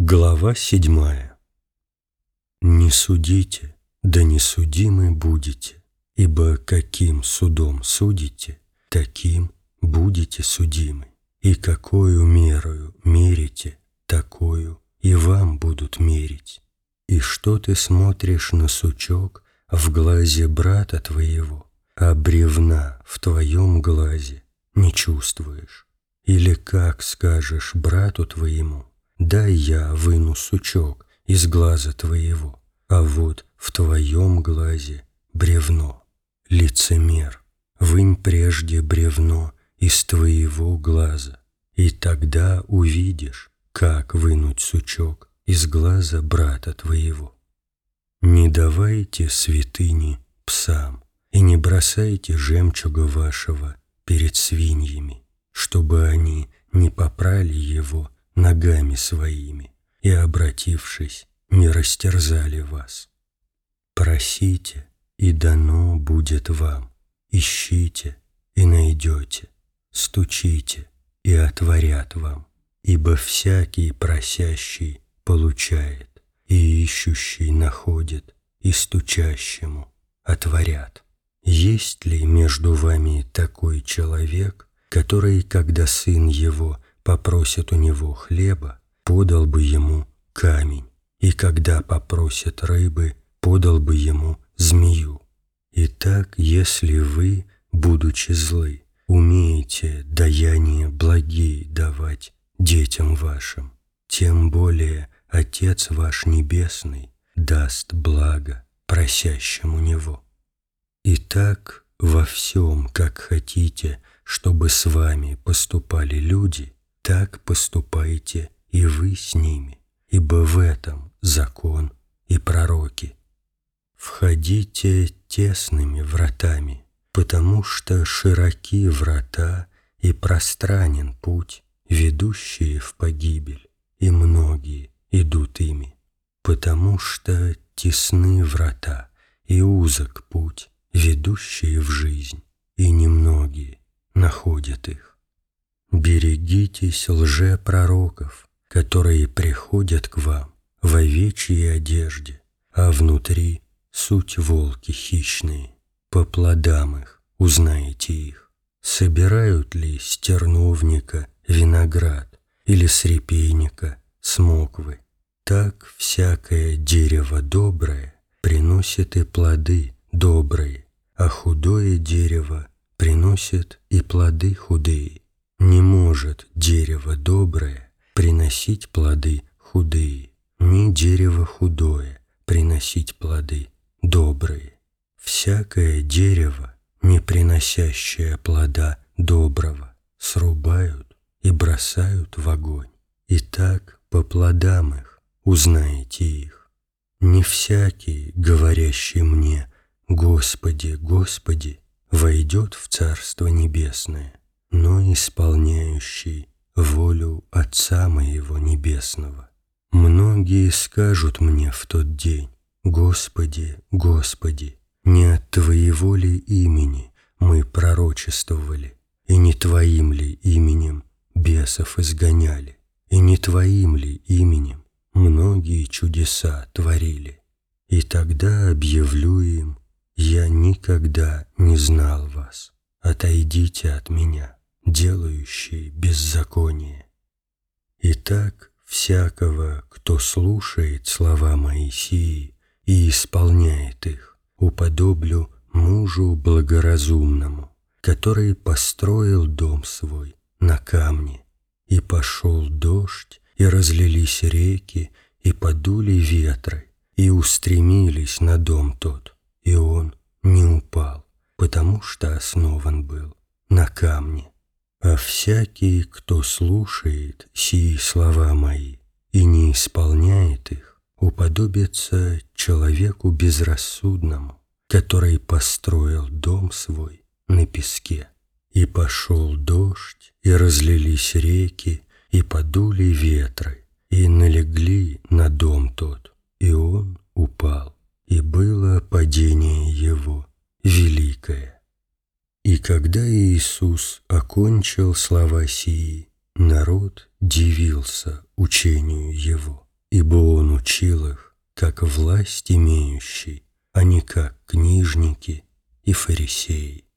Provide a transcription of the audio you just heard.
Глава 7. Не судите, да не судимы будете, ибо каким судом судите, таким будете судимы, и какою мерою мерите, такою и вам будут мерить. И что ты смотришь на сучок в глазе брата твоего, а бревна в твоем глазе не чувствуешь? Или как скажешь брату твоему: дай я выну сучок из глаза твоего, а вот в твоем глазе бревно? Лицемер, вынь прежде бревно из твоего глаза, и тогда увидишь, как вынуть сучок из глаза брата твоего. Не давайте святыни псам, и не бросайте жемчуга вашего перед свиньями, чтобы они не попрали его ногами своими и, обратившись, не растерзали вас. Просите, и дано будет вам, ищите, и найдете, стучите, и отворят вам, ибо всякий просящий получает, и ищущий находит, и стучащему отворят. Есть ли между вами такой человек, который, когда сын его попросит у него хлеба, подал бы ему камень, и когда попросит рыбы, подал бы ему змею? Итак, если вы, будучи злы, умеете даяние благие давать детям вашим, тем более Отец ваш Небесный даст благо просящему Него. Итак, во всем, как хотите, чтобы с вами поступали люди, так поступайте и вы с ними, ибо в этом закон и пророки. Входите тесными вратами, потому что широки врата и пространен путь, ведущие в погибель, и многие идут ими, потому что тесны врата и узок путь, ведущие в жизнь, и немногие находят их. Берегитесь лжепророков, которые приходят к вам в овечьей одежде, а внутри суть волки хищные. По плодам их узнаете их. Собирают ли с терновника виноград или с репейника смоквы? Так всякое дерево доброе приносит и плоды добрые, а худое дерево приносит и плоды худые. Не может дерево доброе приносить плоды худые, ни дерево худое приносить плоды добрые. Всякое дерево, не приносящее плода доброго, срубают и бросают в огонь. И так по плодам их узнаете их. Не всякий, говорящий мне: Господи, Господи, войдет в Царство Небесное, но исполняющий волю Отца моего Небесного. Многие скажут мне в тот день: Господи, Господи, не от Твоего ли имени мы пророчествовали, и не Твоим ли именем бесов изгоняли, и не Твоим ли именем многие чудеса творили? И тогда объявлю им: я никогда не знал вас. Отойдите от меня, делающие беззаконие. Итак, всякого, кто слушает слова мои сии и исполняет их, уподоблю мужу благоразумному, который построил дом свой на камне. И пошел дождь, и разлились реки, и подули ветры, и устремились на дом тот, и он не упал, потому что основан был на камне. А всякий, кто слушает сии слова мои и не исполняет их, уподобится человеку безрассудному, который построил дом свой на песке. И пошел дождь, и разлились реки, и подули ветры, и налегли на дом тот, и он упал, и было падение его великое. И когда Иисус окончил слова сии, народ дивился учению Его, ибо Он учил их, как власть имеющий, а не как книжники и фарисеи.